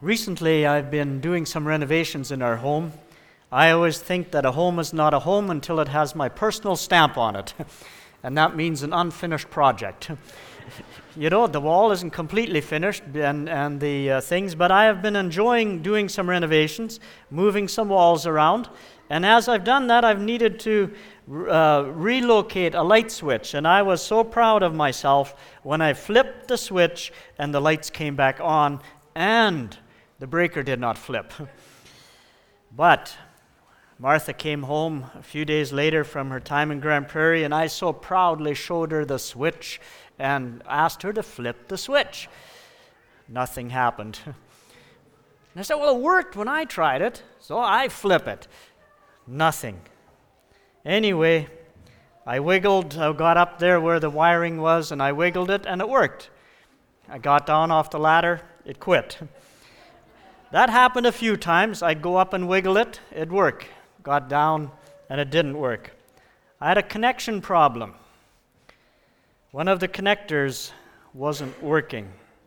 Recently, I've been doing some renovations in our home. I always think that a home is not a home until it has my personal stamp on it, and that means an unfinished project. You know, the wall isn't completely finished and the things, but I have been enjoying doing some renovations, moving some walls around, and as I've done that, I've needed to relocate a light switch, and I was so proud of myself when I flipped the switch and the lights came back on, and the breaker did not flip. But Martha came home a few days later from her time in Grand Prairie, and I so proudly showed her the switch and asked her to flip the switch. Nothing happened. And I said, well, it worked when I tried it, so I flip it. Nothing. Anyway, I got up there where the wiring was, and I wiggled it, and it worked. I got down off the ladder, it quit. That happened a few times. I'd go up and wiggle it, it'd work. Got down, and it didn't work. I had a connection problem. One of the connectors wasn't working.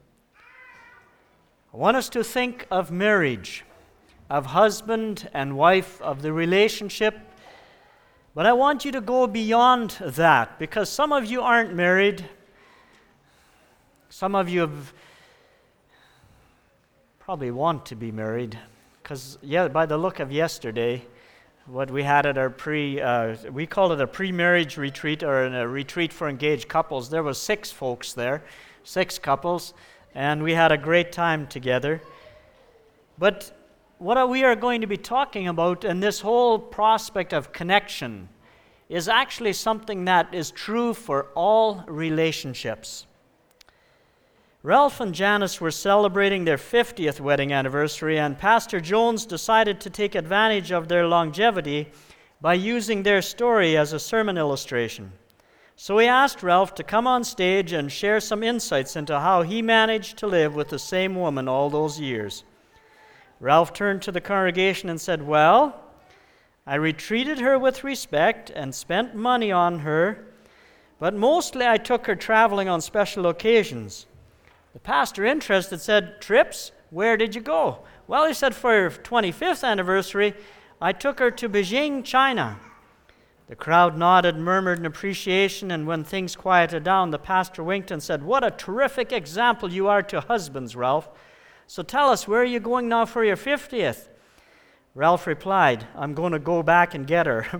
I want us to think of marriage, of husband and wife, of the relationship. But I want you to go beyond that, because some of you aren't married. Some of you have probably want to be married, because by the look of yesterday, what we had at our we call it a pre-marriage retreat, or a retreat for engaged couples. There was 6 folks there, 6 couples, and we had a great time together. But what we are going to be talking about in this whole prospect of connection is actually something that is true for all relationships. Ralph and Janice were celebrating their 50th wedding anniversary, and Pastor Jones decided to take advantage of their longevity by using their story as a sermon illustration. So he asked Ralph to come on stage and share some insights into how he managed to live with the same woman all those years. Ralph turned to the congregation and said, well, I treated her with respect and spent money on her, but mostly I took her traveling on special occasions. The pastor, interested, said, trips? Where did you go? Well, he said, for her 25th anniversary, I took her to Beijing, China. The crowd nodded, murmured in appreciation, and when things quieted down, the pastor winked and said, what a terrific example you are to husbands, Ralph. So tell us, where are you going now for your 50th? Ralph replied, I'm going to go back and get her.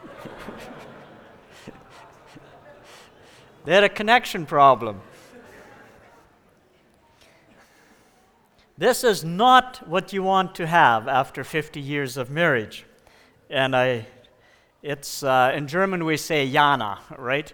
They had a connection problem. This is not what you want to have after 50 years of marriage. And it's in German we say Jana, right?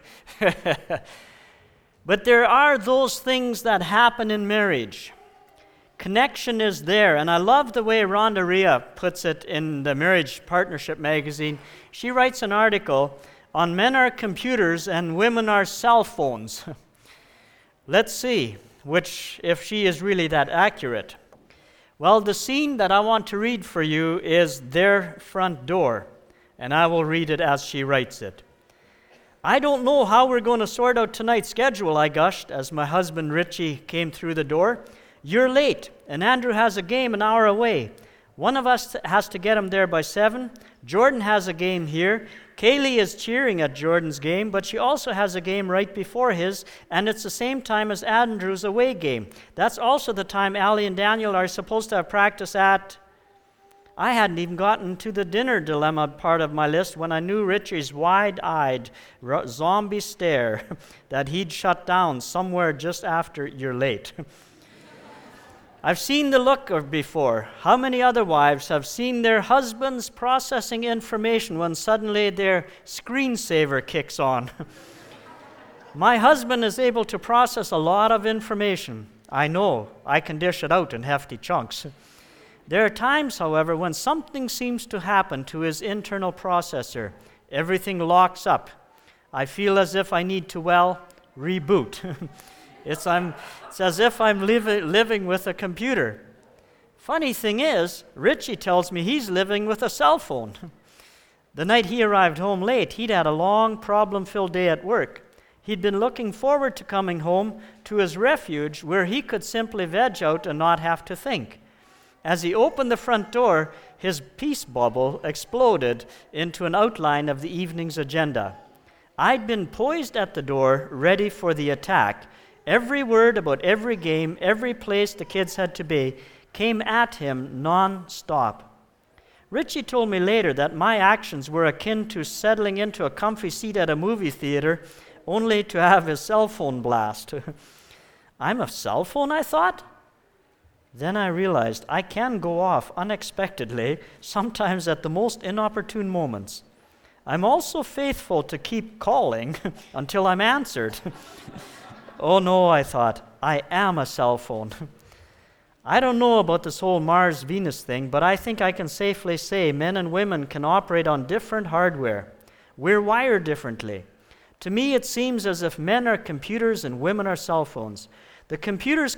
But there are those things that happen in marriage. Connection is there, and I love the way Rhonda Rhea puts it in the Marriage Partnership magazine. She writes an article on men are computers and women are cell phones. Let's see if she is really that accurate. Well, the scene that I want to read for you is their front door, and I will read it as she writes it. I don't know how we're going to sort out tonight's schedule, I gushed as my husband Richie came through the door. You're late, and Andrew has a game an hour away. One of us has to get him there by 7. Jordan has a game here. Kaylee is cheering at Jordan's game, but she also has a game right before his, and it's the same time as Andrew's away game. That's also the time Allie and Daniel are supposed to have practice at. I hadn't even gotten to the dinner dilemma part of my list when I knew Richie's wide-eyed zombie stare that he'd shut down somewhere just after you're late. I've seen the look before. How many other wives have seen their husbands processing information when suddenly their screensaver kicks on? My husband is able to process a lot of information. I know, I can dish it out in hefty chunks. There are times, however, when something seems to happen to his internal processor. Everything locks up. I feel as if I need to, reboot. It's as if I'm living with a computer. Funny thing is, Richie tells me he's living with a cell phone. The night he arrived home late, he'd had a long, problem-filled day at work. He'd been looking forward to coming home to his refuge where he could simply veg out and not have to think. As he opened the front door, his peace bubble exploded into an outline of the evening's agenda. I'd been poised at the door, ready for the attack. Every word about every game, every place the kids had to be, came at him non-stop. Richie told me later that my actions were akin to settling into a comfy seat at a movie theater, only to have his cell phone blast. I'm a cell phone, I thought? Then I realized I can go off unexpectedly, sometimes at the most inopportune moments. I'm also faithful to keep calling until I'm answered. Oh no, I thought, I am a cell phone. I don't know about this whole Mars-Venus thing, but I think I can safely say men and women can operate on different hardware. We're wired differently. To me, it seems as if men are computers and women are cell phones. The computer's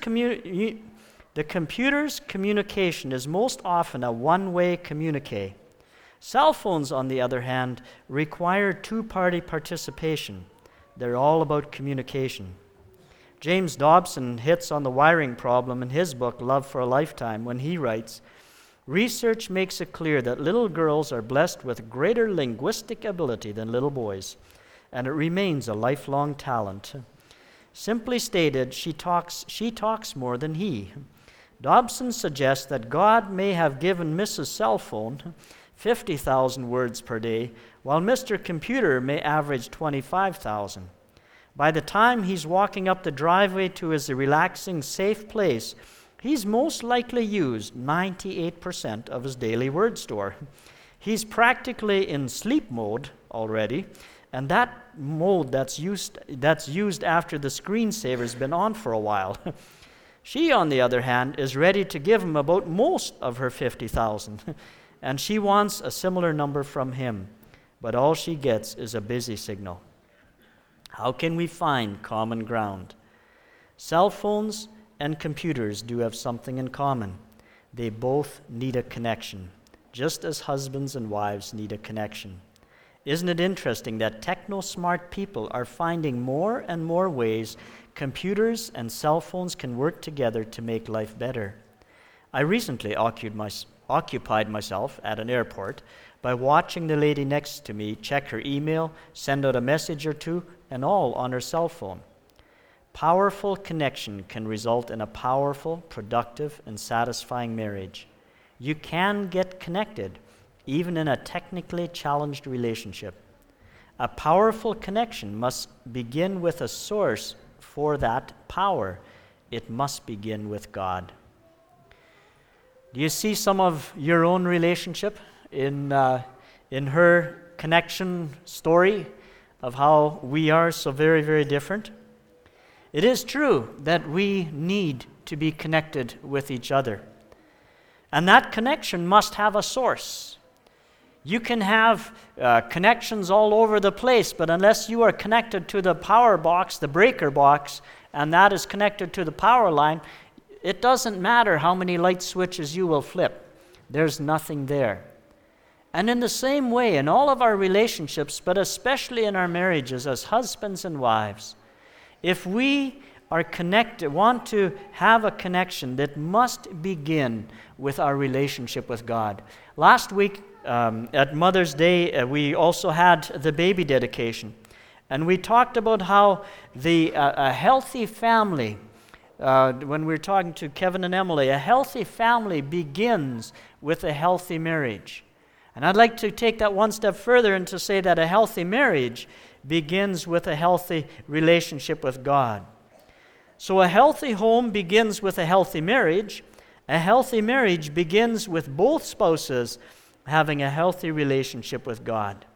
communication is most often a one-way communique. Cell phones, on the other hand, require two-party participation. They're all about communication. James Dobson hits on the wiring problem in his book, Love for a Lifetime, when he writes, "Research makes it clear that little girls are blessed with greater linguistic ability than little boys, and it remains a lifelong talent. Simply stated, she talks more than he." Dobson suggests that God may have given Mrs. Cell Phone 50,000 words per day, while Mr. Computer may average 25,000. By the time he's walking up the driveway to his relaxing, safe place, he's most likely used 98% of his daily word store. He's practically in sleep mode already, and that mode that's used after the screensaver's been on for a while. She, on the other hand, is ready to give him about most of her 50,000, and she wants a similar number from him, but all she gets is a busy signal. How can we find common ground? Cell phones and computers do have something in common. They both need a connection, just as husbands and wives need a connection. Isn't it interesting that techno-smart people are finding more and more ways computers and cell phones can work together to make life better? I recently occupied myself at an airport by watching the lady next to me check her email, send out a message or two, and all on her cell phone. Powerful connection can result in a powerful, productive, and satisfying marriage. You can get connected, even in a technically challenged relationship. A powerful connection must begin with a source for that power. It must begin with God. Do you see some of your own relationship in her connection story of how we are so very, very different? It is true that we need to be connected with each other. And that connection must have a source. You can have connections all over the place, but unless you are connected to the power box, the breaker box, and that is connected to the power line, it doesn't matter how many light switches you will flip. There's nothing there. And in the same way, in all of our relationships, but especially in our marriages as husbands and wives, if we are connected, want to have a connection, that must begin with our relationship with God. Last week at Mother's Day, we also had the baby dedication. And we talked about how a healthy family, when we were talking to Kevin and Emily, a healthy family begins with a healthy marriage. And I'd like to take that one step further and to say that a healthy marriage begins with a healthy relationship with God. So a healthy home begins with a healthy marriage. A healthy marriage begins with both spouses having a healthy relationship with God.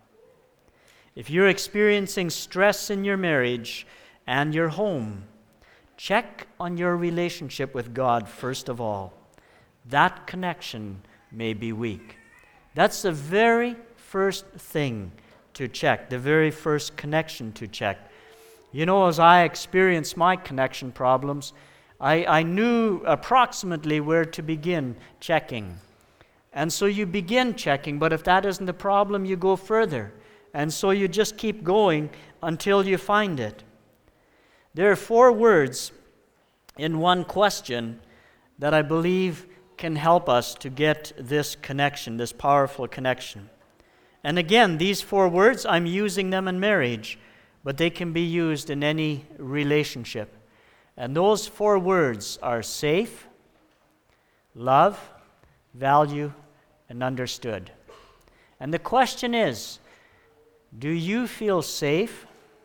If you're experiencing stress in your marriage and your home, check on your relationship with God first of all. That connection may be weak. That's the very first thing to check, the very first connection to check. You know, as I experienced my connection problems, I knew approximately where to begin checking. And so you begin checking, but if that isn't the problem, you go further. And so you just keep going until you find it. There are 4 words in one question that I believe can help us to get this connection, this powerful connection. And again, these 4 words, I'm using them in marriage, but they can be used in any relationship. And those 4 words are safe, love, value, and understood. And the question is, do you feel safe?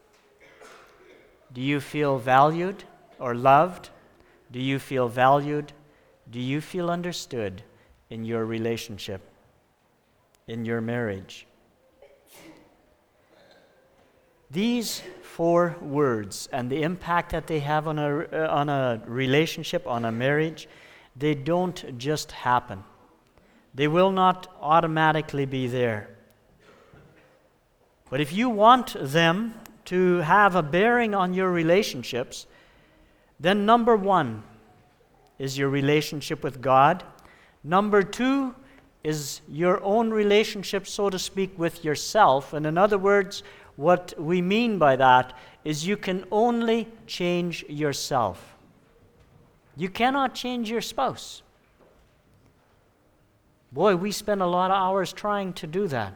Do you feel valued or loved? Do you feel valued? Do you feel understood in your relationship, in your marriage? These 4 words and the impact that they have on a relationship, on a marriage, they don't just happen. They will not automatically be there. But if you want them to have a bearing on your relationships, then number 1 is your relationship with God. Number 2 is your own relationship, so to speak, with yourself. And in other words, what we mean by that is you can only change yourself. You cannot change your spouse. Boy, we spend a lot of hours trying to do that.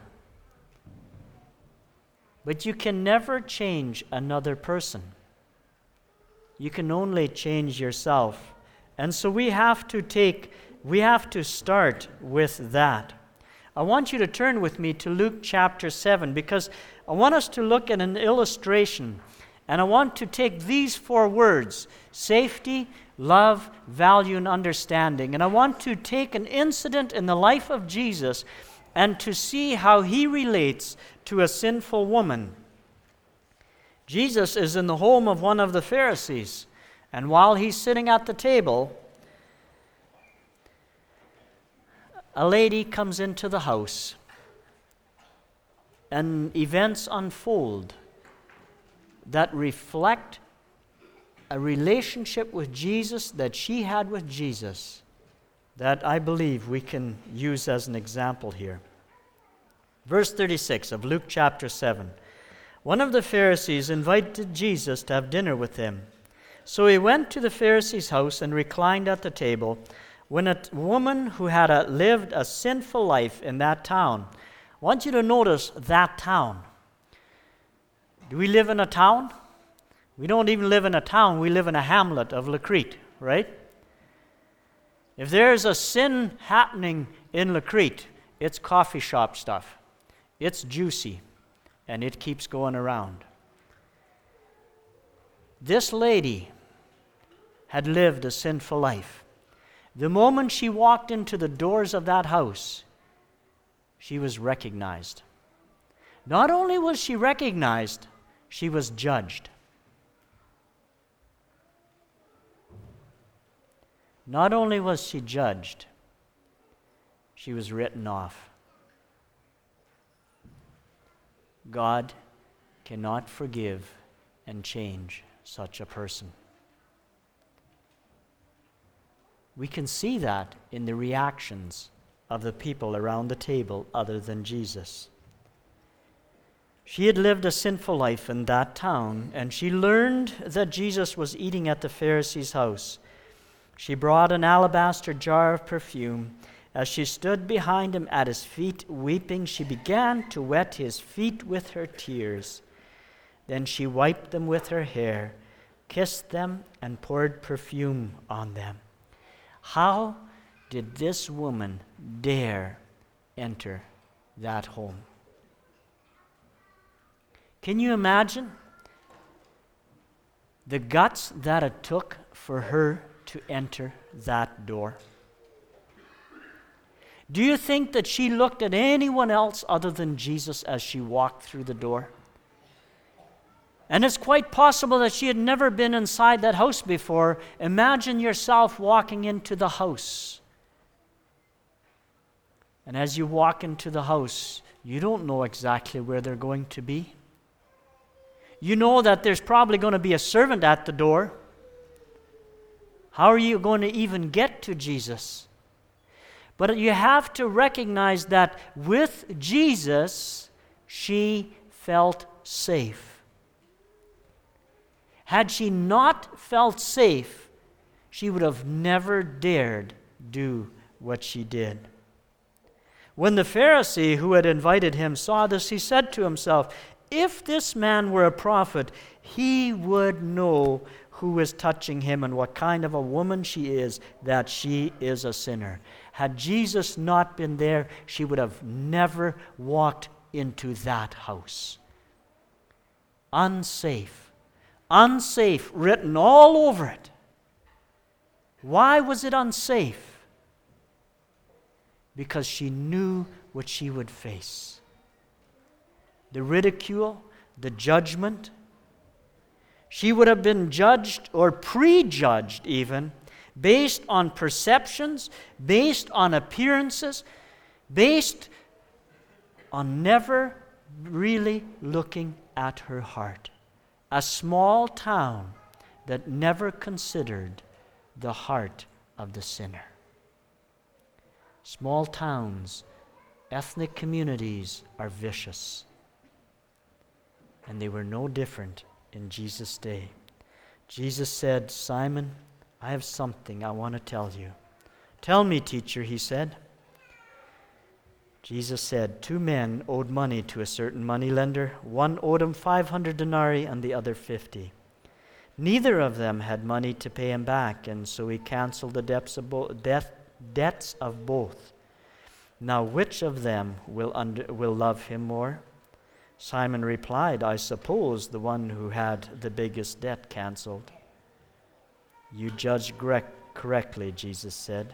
But you can never change another person. You can only change yourself. And so we have to start with that. I want you to turn with me to Luke chapter 7, because I want us to look at an illustration. And I want to take these 4 words, safety, love, value, and understanding. And I want to take an incident in the life of Jesus and to see how he relates to a sinful woman. Jesus is in the home of one of the Pharisees, and while he's sitting at the table, a lady comes into the house, and events unfold that reflect a relationship with Jesus that she had with Jesus that I believe we can use as an example here. Verse 36 of Luke chapter 7. One of the Pharisees invited Jesus to have dinner with him. So he went to the Pharisee's house and reclined at the table. When a woman who had lived a sinful life in that town, I want you to notice that town. Do we live in a town? We don't even live in a town, we live in a hamlet of Lacrete, right? If there's a sin happening in Lacrete, it's coffee shop stuff. It's juicy, and it keeps going around. This lady had lived a sinful life. The moment she walked into the doors of that house, she was recognized. Not only was she recognized, she was judged. Not only was she judged, she was written off. God cannot forgive and change such a person. We can see that in the reactions of the people around the table other than Jesus. She had lived a sinful life in that town, and she learned that Jesus was eating at the Pharisee's house. She brought an alabaster jar of perfume. As she stood behind him at his feet, weeping, she began to wet his feet with her tears. Then she wiped them with her hair, kissed them, and poured perfume on them. How did this woman dare enter that home? Can you imagine the guts that it took for her to enter that door? Do you think that she looked at anyone else other than Jesus as she walked through the door? And it's quite possible that she had never been inside that house before. Imagine yourself walking into the house. And as you walk into the house, you don't know exactly where they're going to be. You know that there's probably going to be a servant at the door. How are you going to even get to Jesus? But you have to recognize that with Jesus, she felt safe. Had she not felt safe, she would have never dared do what she did. When the Pharisee who had invited him saw this, he said to himself, "If this man were a prophet, he would know who is touching him and what kind of a woman she is, that she is a sinner." Had Jesus not been there, she would have never walked into that house. Unsafe. Unsafe written all over it. Why was it unsafe? Because she knew what she would face. The ridicule, the judgment. She would have been judged or prejudged even, based on perceptions, based on appearances, based on never really looking at her heart. A small town that never considered the heart of the sinner. Small towns, ethnic communities are vicious. And they were no different in Jesus' day. Jesus said, "Simon, I have something I want to tell you." "Tell me, teacher," he said. Jesus said, 2 men owed money to a certain moneylender. One owed him 500 denarii and the other 50. Neither of them had money to pay him back, and so he canceled the debts of both. Now which of them will love him more? Simon replied, "I suppose the one who had the biggest debt canceled." "You judged correctly," Jesus said.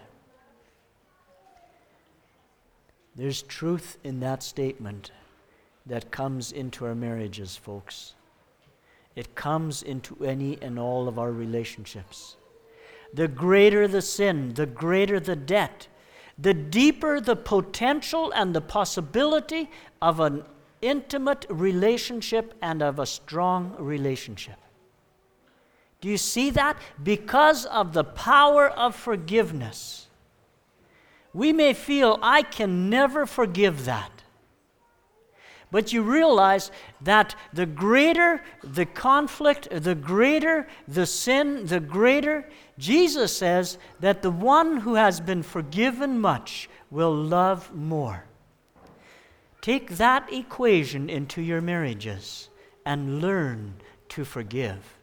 There's truth in that statement that comes into our marriages, folks. It comes into any and all of our relationships. The greater the sin, the greater the debt, the deeper the potential and the possibility of an intimate relationship and of a strong relationship. Do you see that? Because of the power of forgiveness. We may feel, "I can never forgive that." But you realize that the greater the conflict, the greater the sin, the greater, Jesus says that the one who has been forgiven much will love more. Take that equation into your marriages and learn to forgive.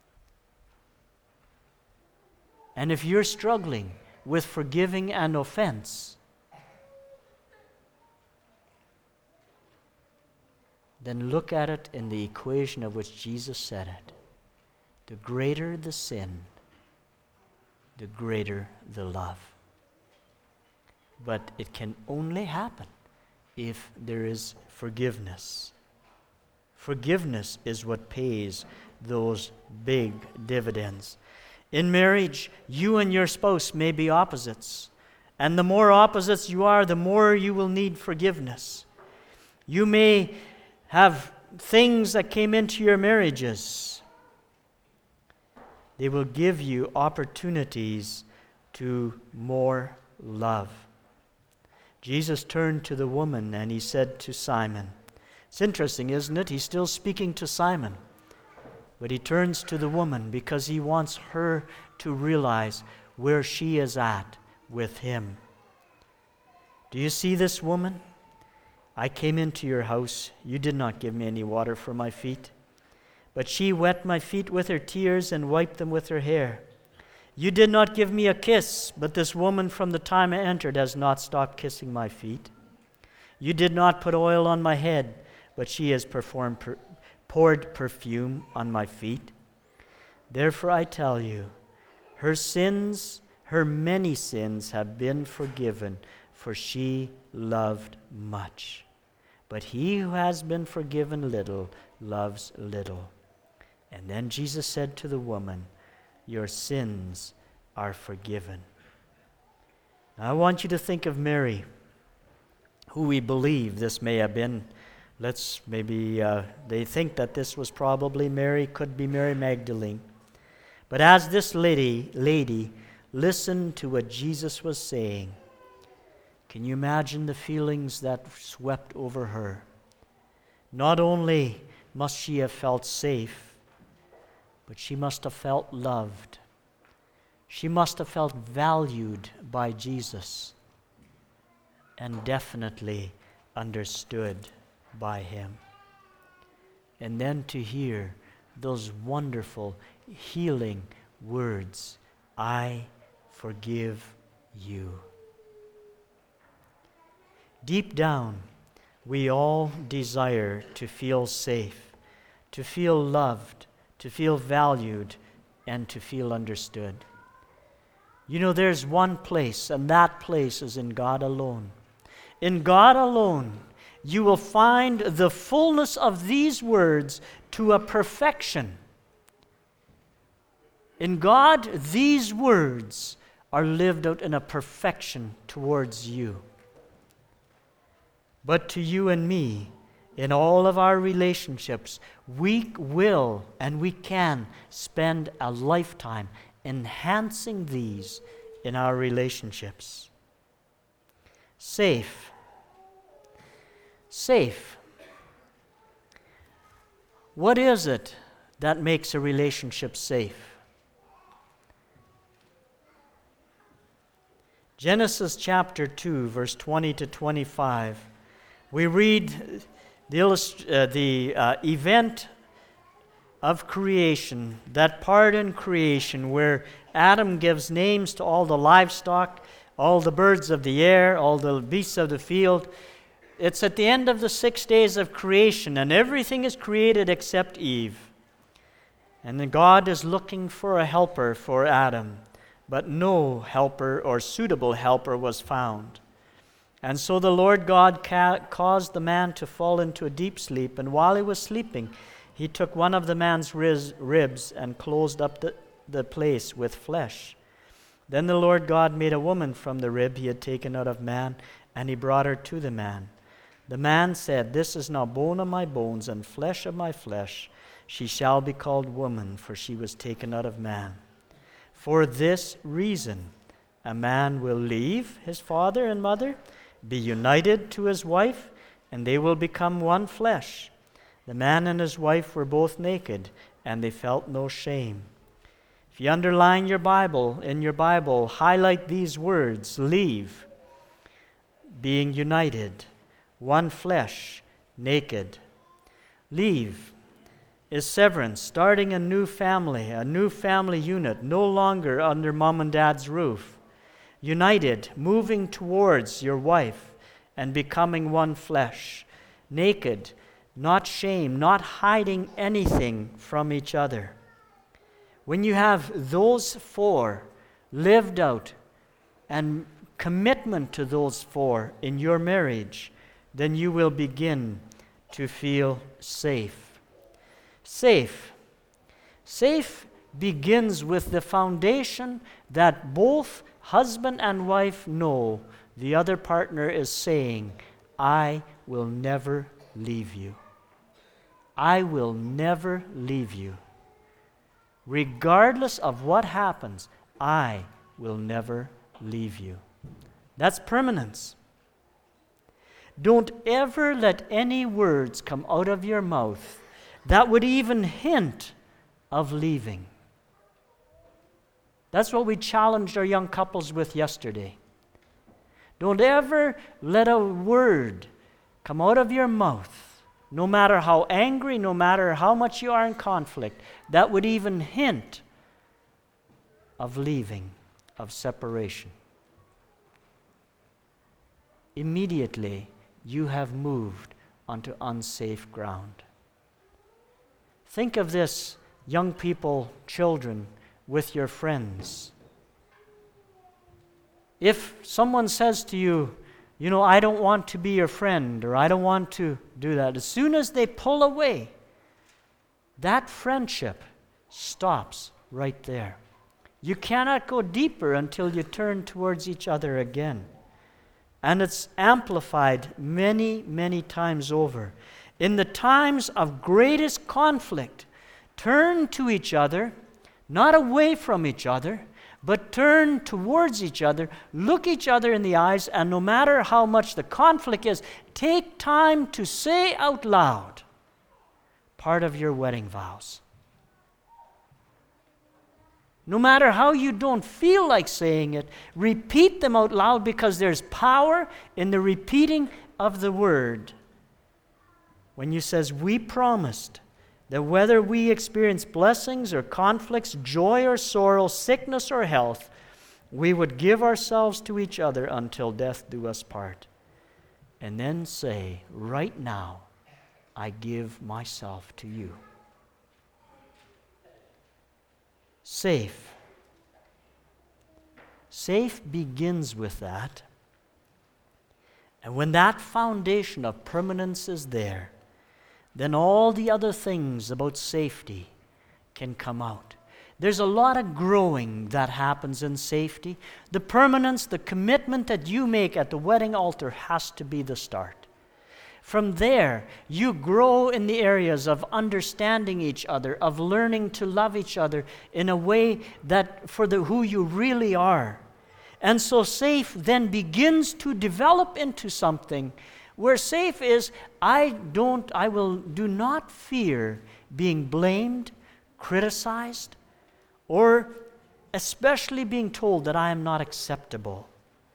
And if you're struggling with forgiving an offense, then look at it in the equation of which Jesus said it. The greater the sin, the greater the love. But it can only happen if there is forgiveness. Forgiveness is what pays those big dividends. In marriage, you and your spouse may be opposites. And the more opposites you are, the more you will need forgiveness. You may have things that came into your marriages. They will give you opportunities to more love. Jesus turned to the woman and he said to Simon, it's interesting, isn't it? He's still speaking to Simon. But he turns to the woman because he wants her to realize where she is at with him. Do you see this woman? I came into your house. You did not give me any water for my feet. But she wet my feet with her tears and wiped them with her hair. You did not give me a kiss, but this woman from the time I entered has not stopped kissing my feet. You did not put oil on my head, but she has poured perfume on my feet. Therefore I tell you, her sins, her many sins have been forgiven, for she loved much. But he who has been forgiven little loves little. And then Jesus said to the woman, your sins are forgiven. Now I want you to think of Mary, who we believe this may have been. They think that this was probably Mary, could be Mary Magdalene. But as this lady listened to what Jesus was saying, can you imagine the feelings that swept over her? Not only must she have felt safe, but she must have felt loved. She must have felt valued by Jesus and definitely understood by him. And then to hear those wonderful, healing words, I forgive you. Deep down, we all desire to feel safe, to feel loved, to feel valued, and to feel understood. You know, there's one place, and that place is in God alone. In God alone, you will find the fullness of these words to a perfection. In God, these words are lived out in a perfection towards you. But to you and me, in all of our relationships, we will and we can spend a lifetime enhancing these in our relationships. Safe. Safe. What is it that makes a relationship safe? Genesis chapter 2, verse 20 to 25. We read the event of creation, that part in creation where Adam gives names to all the livestock, all the birds of the air, all the beasts of the field. It's at the end of the 6 days of creation, and everything is created except Eve. And then God is looking for a helper for Adam, but no helper or suitable helper was found. And so the Lord God caused the man to fall into a deep sleep, and while he was sleeping, he took one of the man's ribs and closed up the place with flesh. Then the Lord God made a woman from the rib he had taken out of man, and he brought her to the man. The man said, This is now bone of my bones and flesh of my flesh. She shall be called woman, for she was taken out of man. For this reason, a man will leave his father and mother, be united to his wife, and they will become one flesh. The man and his wife were both naked, and they felt no shame. If you underline in your Bible, highlight these words: leave, being united, one flesh, naked. Leave is severance, starting a new family unit, no longer under mom and dad's roof. United, moving towards your wife and becoming one flesh. Naked, not shame, not hiding anything from each other. When you have those four lived out and commitment to those four in your marriage, then you will begin to feel safe. Safe. Safe begins with the foundation that both husband and wife know the other partner is saying, I will never leave you. I will never leave you. Regardless of what happens, I will never leave you. That's permanence. Don't ever let any words come out of your mouth that would even hint of leaving. That's what we challenged our young couples with yesterday. Don't ever let a word come out of your mouth, no matter how angry, no matter how much you are in conflict, that would even hint of leaving, of separation. Immediately, you have moved onto unsafe ground. Think of this, young people, children, with your friends. If someone says to you, I don't want to be your friend, or I don't want to do that, as soon as they pull away, that friendship stops right there. You cannot go deeper until you turn towards each other again. And it's amplified many, many times over. In the times of greatest conflict, turn to each other, not away from each other, but turn towards each other, look each other in the eyes, and no matter how much the conflict is, take time to say out loud part of your wedding vows. No matter how you don't feel like saying it, repeat them out loud, because there's power in the repeating of the word. When you says, we promised that whether we experience blessings or conflicts, joy or sorrow, sickness or health, we would give ourselves to each other until death do us part. And then say, right now, I give myself to you. Safe. Safe begins with that. And when that foundation of permanence is there, then all the other things about safety can come out. There's a lot of growing that happens in safety. The permanence, the commitment that you make at the wedding altar has to be the start. From there, you grow in the areas of understanding each other, of learning to love each other in a way that for who you really are. And so safe then begins to develop into something where safe is, do not fear being blamed, criticized, or especially being told that I am not acceptable.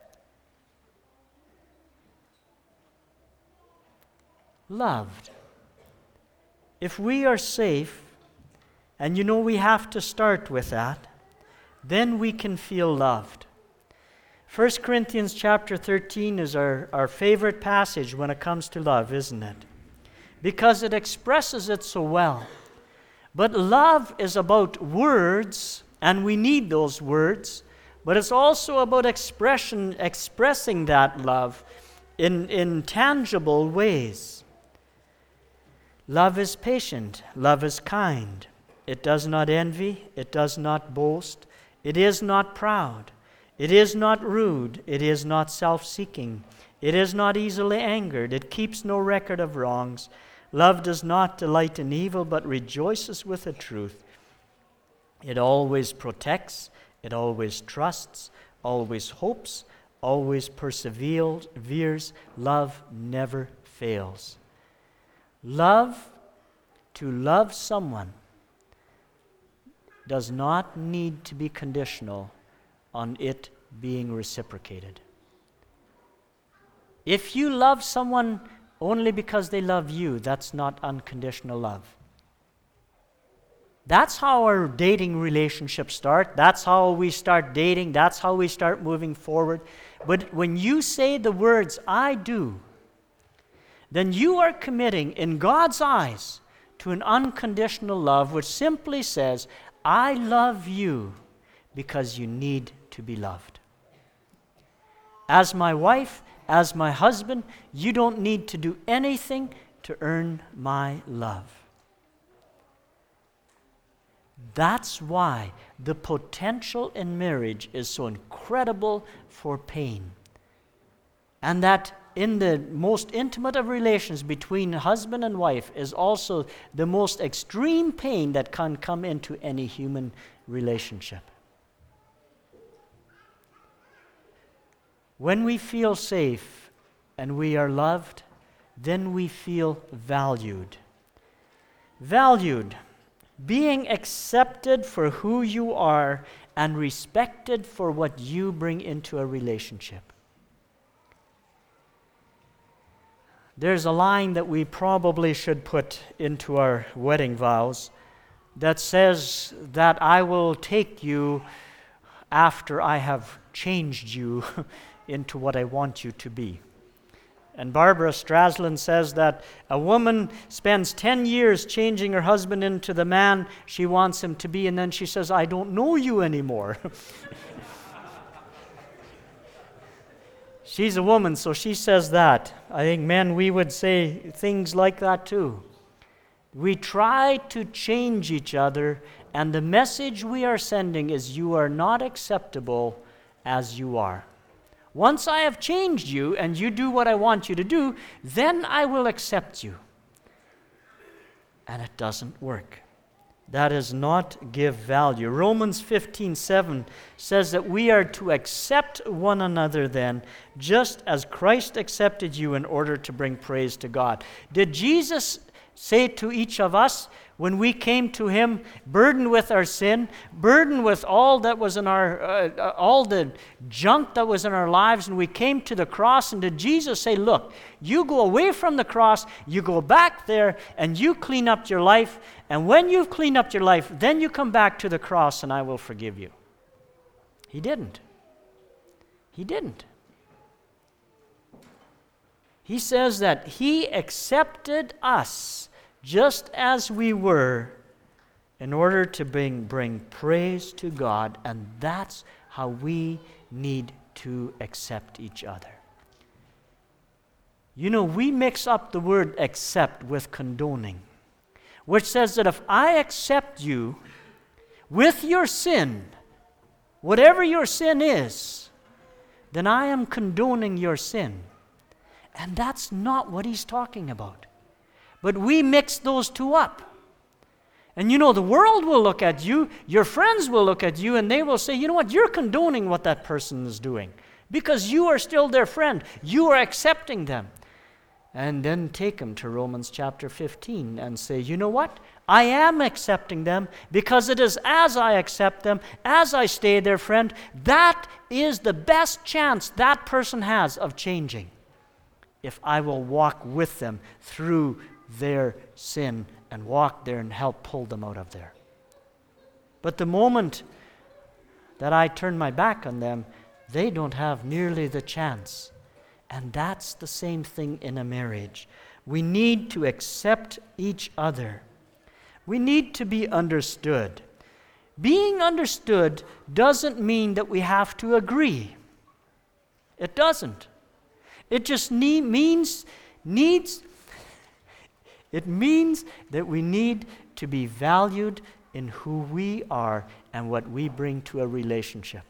Loved. If we are safe, and we have to start with that, then we can feel loved. 1 Corinthians chapter 13 is our favorite passage when it comes to love, isn't it? Because it expresses it so well. But love is about words, and we need those words, but it's also about expressing that love in tangible ways. Love is patient. Love is kind. It does not envy. It does not boast. It is not proud. It is not rude. It is not self-seeking. It is not easily angered. It keeps no record of wrongs. Love does not delight in evil, but rejoices with the truth. It always protects. It always trusts. Always hopes. Always perseveres. Love never fails. To love someone does not need to be conditional on it being reciprocated. If you love someone only because they love you, that's not unconditional love. That's how our dating relationships start. That's how we start dating. That's how we start moving forward. But when you say the words, I do, then you are committing in God's eyes to an unconditional love which simply says, I love you because you need to be loved. As my wife, as my husband, you don't need to do anything to earn my love. That's why the potential in marriage is so incredible for pain. And that in the most intimate of relations between husband and wife is also the most extreme pain that can come into any human relationship. When we feel safe and we are loved, then we feel valued. Valued, being accepted for who you are and respected for what you bring into a relationship. There's a line that we probably should put into our wedding vows that says that I will take you after I have changed you into what I want you to be. And Barbara Straslin says that a woman spends 10 years changing her husband into the man she wants him to be, and then she says, I don't know you anymore. She's a woman, so she says that. I think men, we would say things like that too. We try to change each other, and the message we are sending is you are not acceptable as you are. Once I have changed you and you do what I want you to do, then I will accept you. And it doesn't work. That does not give value. Romans 15:7 says that we are to accept one another then, just as Christ accepted you in order to bring praise to God. Did Jesus say to each of us, When we came to Him burdened with our sin, burdened with all that was in all the junk that was in our lives, and we came to the cross, and did Jesus say, look, you go away from the cross, you go back there, and you clean up your life, and when you've cleaned up your life, then you come back to the cross, and I will forgive you. He didn't. He didn't. He says that He accepted us just as we were in order to bring praise to God, and that's how we need to accept each other. You know, we mix up the word accept with condoning, which says that if I accept you with your sin, whatever your sin is, then I am condoning your sin. And that's not what He's talking about. But we mix those two up. And you know, the world will look at you, your friends will look at you, and they will say, you know what, you're condoning what that person is doing because you are still their friend. You are accepting them. And then take them to Romans chapter 15 and say, you know what, I am accepting them because it is as I accept them, as I stay their friend, that is the best chance that person has of changing. If I will walk with them through their sin and walk there and help pull them out of there. But the moment that I turn my back on them, they don't have nearly the chance. And that's the same thing in a marriage. We need to accept each other. We need to be understood. Being understood doesn't mean that we have to agree. It doesn't. It just means that we need to be valued in who we are and what we bring to a relationship.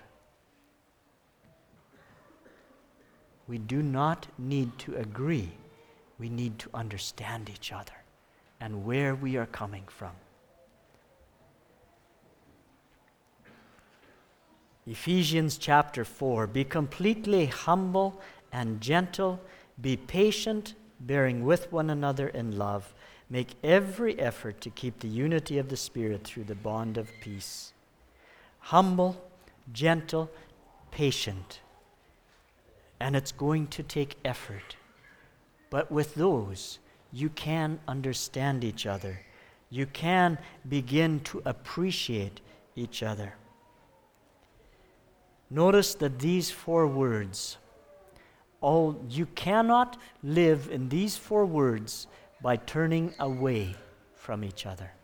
We do not need to agree. We need to understand each other and where we are coming from. Ephesians chapter 4, be completely humble and gentle, be patient, bearing with one another in love. Make every effort to keep the unity of the Spirit through the bond of peace. Humble, gentle, patient. And it's going to take effort. But with those, you can understand each other. You can begin to appreciate each other. Notice that these 4 words, you cannot live in these 4 words by turning away from each other.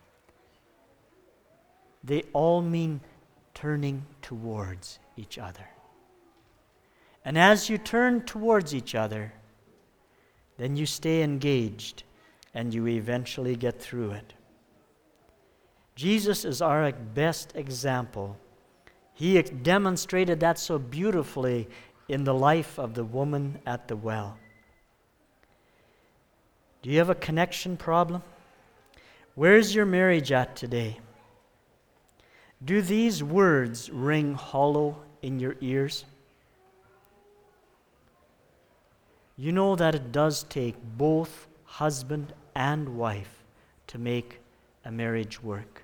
They all mean turning towards each other. And as you turn towards each other, then you stay engaged and you eventually get through it. Jesus is our best example. He demonstrated that so beautifully in the life of the woman at the well. Do you have a connection problem? Where's your marriage at today? Do these words ring hollow in your ears? You know that it does take both husband and wife to make a marriage work.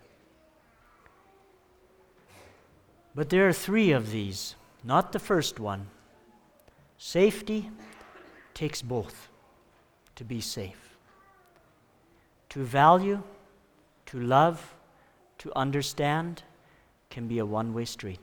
But there are 3 of these, not the first one. Safety takes both to be safe. To value, to love, to understand can be a one-way street.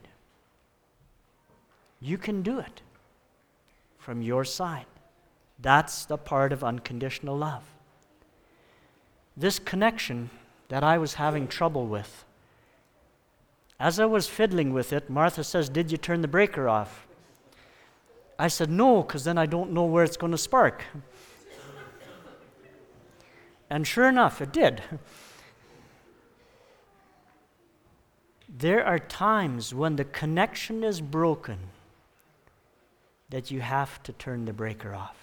You can do it from your side. That's the part of unconditional love. This connection that I was having trouble with, as I was fiddling with it, Martha says, "Did you turn the breaker off?" I said, "No, because then I don't know where it's going to spark." And sure enough, it did. There are times when the connection is broken that you have to turn the breaker off.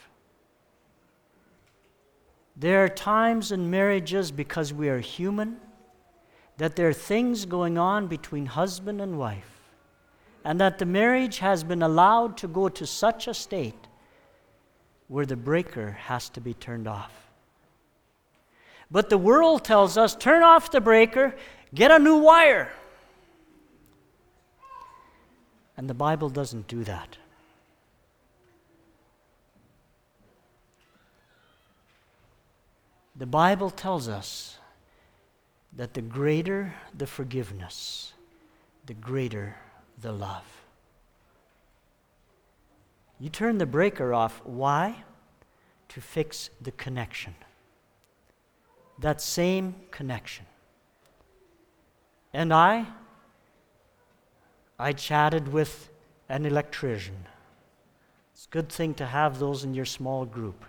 There are times in marriages, because we are human, that there are things going on between husband and wife, and that the marriage has been allowed to go to such a state where the breaker has to be turned off. But the world tells us, turn off the breaker, get a new wire. And the Bible doesn't do that. The Bible tells us that the greater the forgiveness, the greater the love. You turn the breaker off. Why? To fix the connection. That same connection. And I chatted with an electrician. It's a good thing to have those in your small group.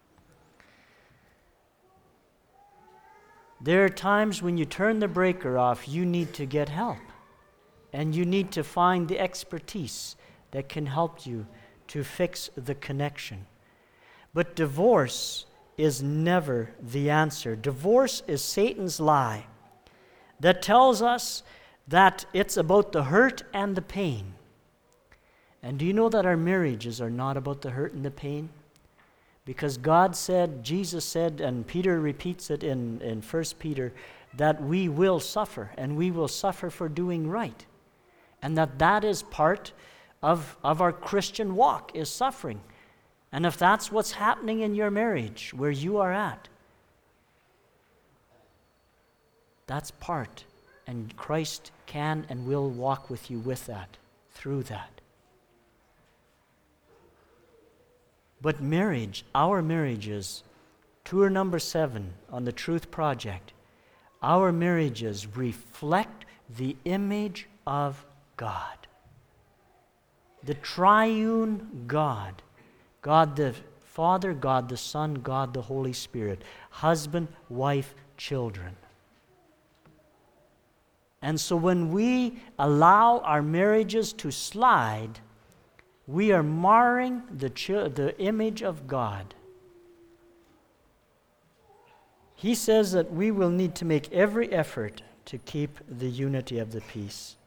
There are times when you turn the breaker off, you need to get help. And you need to find the expertise that can help you to fix the connection. But divorce is never the answer. Divorce is Satan's lie that tells us that it's about the hurt and the pain. And do you know that our marriages are not about the hurt and the pain? Because God said, Jesus said, and Peter repeats it in 1 Peter, that we will suffer, and we will suffer for doing right. And that is part of our Christian walk, is suffering. And if that's what's happening in your marriage, where you are at, that's part. And Christ can and will walk with you with that, through that. But marriage, our marriages, tour number 7 on the Truth Project, our marriages reflect the image of God. The triune God. God the Father, God the Son, God the Holy Spirit. Husband, wife, children. And so when we allow our marriages to slide, we are marring the image of God. He says that we will need to make every effort to keep the unity of the peace.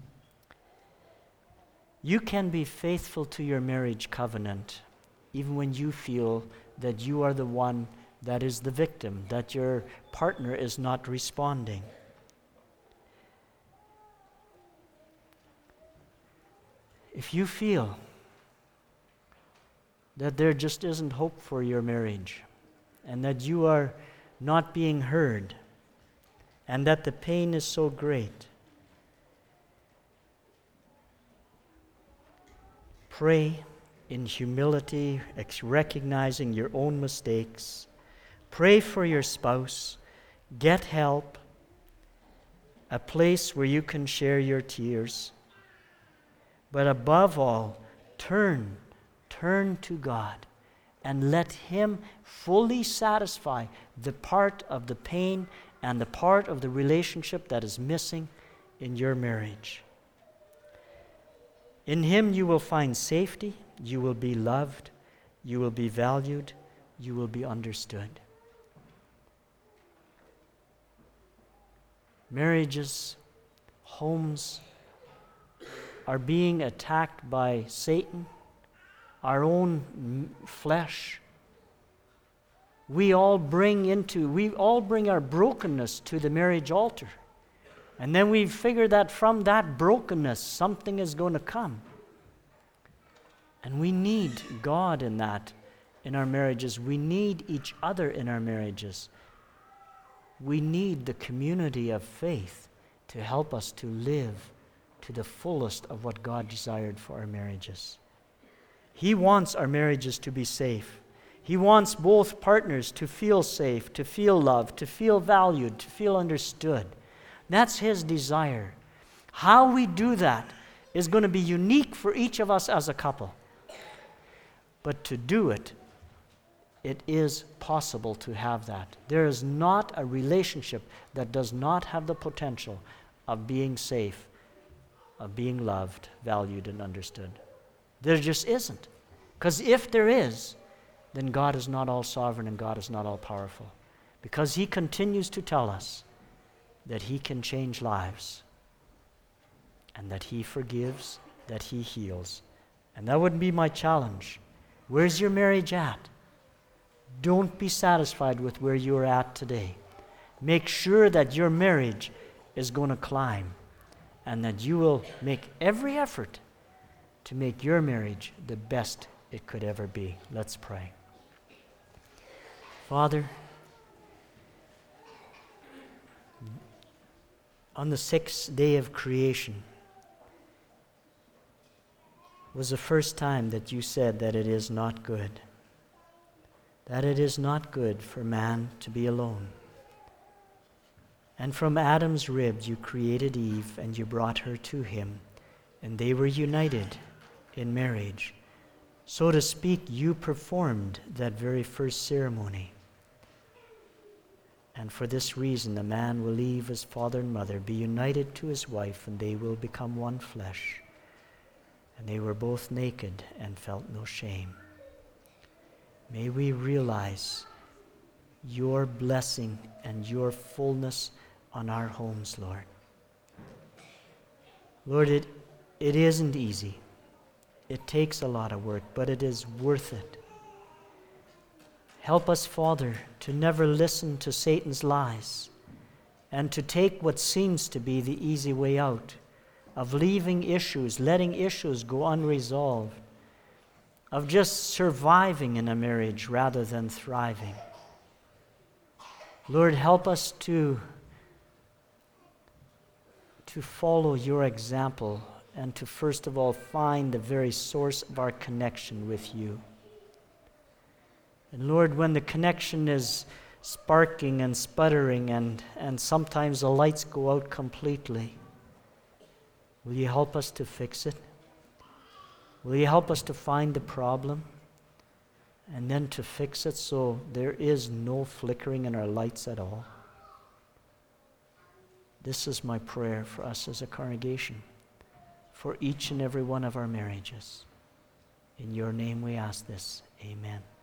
You can be faithful to your marriage covenant even when you feel that you are the one that is the victim, that your partner is not responding. If you feel that there just isn't hope for your marriage, and that you are not being heard, and that the pain is so great, pray in humility, recognizing your own mistakes. Pray for your spouse. Get help. A place where you can share your tears. But above all, turn to God and let Him fully satisfy the part of the pain and the part of the relationship that is missing in your marriage. In Him you will find safety, you will be loved, you will be valued, you will be understood. Marriages, homes are being attacked by Satan, our own flesh. We all bring our brokenness to the marriage altar. And then we figure that from that brokenness, something is going to come. And we need God in that, in our marriages. We need each other in our marriages. We need the community of faith to help us to live to the fullest of what God desired for our marriages. He wants our marriages to be safe. He wants both partners to feel safe, to feel loved, to feel valued, to feel understood. That's His desire. How we do that is going to be unique for each of us as a couple. But to do it, it is possible to have that. There is not a relationship that does not have the potential of being safe, of being loved, valued, and understood. There just isn't. Because if there is, then God is not all sovereign and God is not all powerful. Because He continues to tell us that He can change lives and that He forgives, that He heals. And that would be my challenge. Where's your marriage at? Don't be satisfied with where you're at today. Make sure that your marriage is going to climb and that you will make every effort to make your marriage the best it could ever be. Let's pray. Father, on the 6th day of creation was the first time that you said that it is not good, that it is not good for man to be alone. And from Adam's ribs you created Eve, and you brought her to him, and they were united in marriage. So to speak, you performed that very first ceremony. And for this reason, the man will leave his father and mother, be united to his wife, and they will become one flesh. And they were both naked and felt no shame. May we realize your blessing and your fullness on our homes, Lord. Lord, it isn't easy. It takes a lot of work, but it is worth it. Help us, Father, to never listen to Satan's lies and to take what seems to be the easy way out of leaving issues, letting issues go unresolved, of just surviving in a marriage rather than thriving. Lord, help us to follow your example and to first of all find the very source of our connection with you. And Lord, when the connection is sparking and sputtering and sometimes the lights go out completely, will you help us to fix it? Will you help us to find the problem and then to fix it so there is no flickering in our lights at all? This is my prayer for us as a congregation, for each and every one of our marriages. In your name we ask this. Amen.